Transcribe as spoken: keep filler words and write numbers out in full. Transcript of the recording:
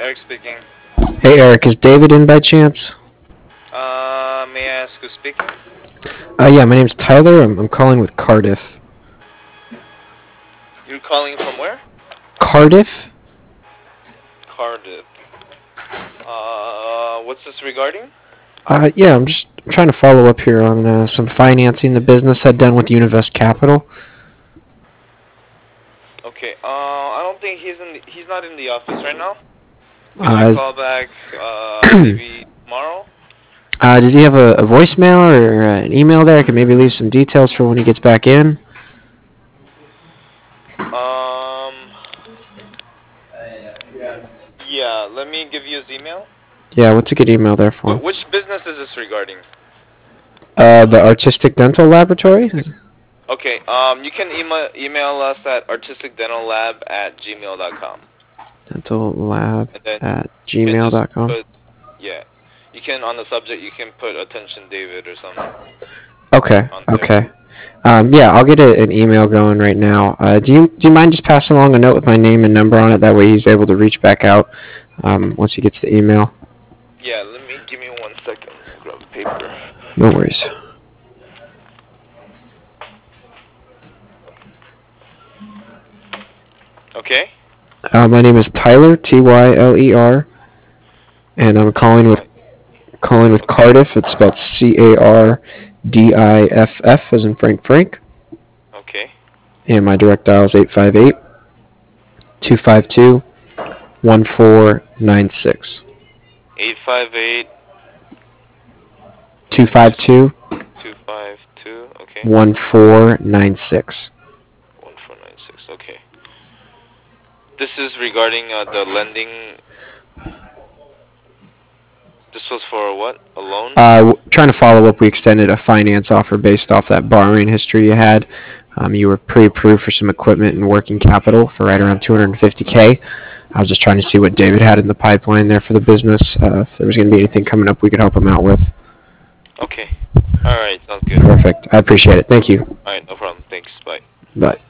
Eric speaking. Hey Eric, is David in by chance? Uh, may I ask who's speaking? Uh, yeah, my name's Tyler. I'm, I'm calling with Cardiff. You're calling from where? Cardiff? Cardiff. Uh, what's this regarding? Uh, yeah, I'm just trying to follow up here on uh, some financing the business had done with Univest Capital. Okay. Uh, I don't think he's in. The, he's not in the office right now. Can I Uh, call back? Uh, maybe tomorrow. uh, does he have a, a voicemail or uh, an email there? I could maybe leave some details for when he gets back in. Um. Yeah. Let me give you his email. Yeah, what's a good email there for Wh- him? which business is this regarding? Uh, the Artistic Dental Laboratory? Okay. Um, you can email email us at artisticdentallab at gmail dot com. Dental Lab And then at you can gmail just dot com. put, yeah. You can, on the subject, you can put attention David or something Okay, on there. okay. Um, yeah, I'll get a, an email going right now. Uh, do you do you mind just passing along a note with my name and number on it? That way he's able to reach back out um, once he gets the email. Yeah, let me, give me one second. Grab paper. No worries. Okay? Uh, my name is Tyler, T Y L E R, and I'm calling with calling with Okay. Cardiff. It's spelled C A R D I F F as in Frank Frank. Okay. And my direct dial is eight five eight, two five two, one four nine six. eight five eight, two five two, two five two, okay. one four nine six. one four nine six, okay. This is regarding uh, the lending. This was for what? A loan? Uh, w- trying to follow up, we extended a finance offer based off that borrowing history you had. Um, you were pre-approved for some equipment and working capital for right around two hundred fifty K. I was just trying to see what David had in the pipeline there for the business. Uh, if there was going to be anything coming up we could help him out with. Okay. Alright, sounds good. Perfect. I appreciate it. Thank you. Alright, no problem. Thanks. Bye. Bye.